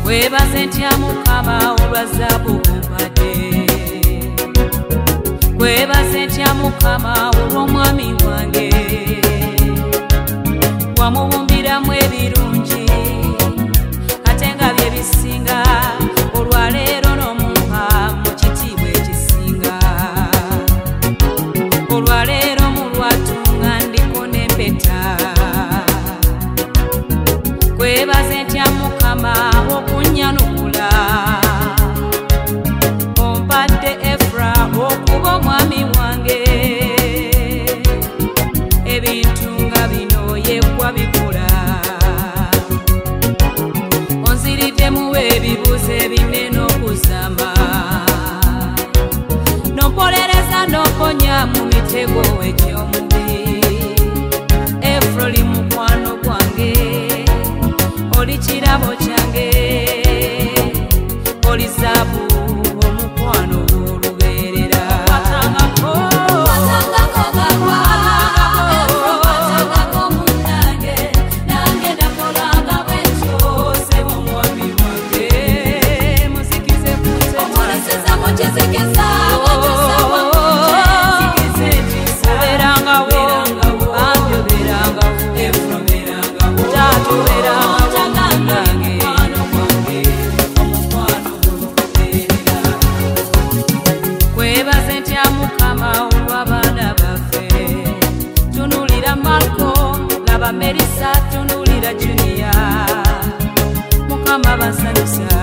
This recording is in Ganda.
Kwebaze ntya Mukama olwa zaabu ompadde. Kwebaze ntya Mukama olw'omwami wange. Wamubumbiramu ebirungi ate nga bye bisinga. Olwaleero n'omumpa mu kitiibwa ekisinga. Olwaleero mu lwatunga ndiko n'empeta. Kwebaze ntya Mukama okunyanukula. Ompadde Efra okuba omwami wange. Ebintu nga bino yegwa bikola. Onziriddemu ebibuuzo ebinene okuzama. Nompolereza n'omponya mu mitego egy'omubi. Efra oli mukwano gwange. Oli kirabo kyange. Oli zaabu omukwano olubeerera. Watangako gagwa. Efra watangako munnange. Nange nakolanga bwentyo. Sebo omwami wange. Muzikize kunze. Omulisiza mukizikisa. Watusawa munje. Nzikize ekisa. Obeerangawo. Bambi obeerangawo. Efra obeerangawo. Taata obeerangawo. Kwebaze ntya Mukama olw'abaana baffe. Tunulira Marco, laba Melissa, tunulira Junior. Mukama basanyusa.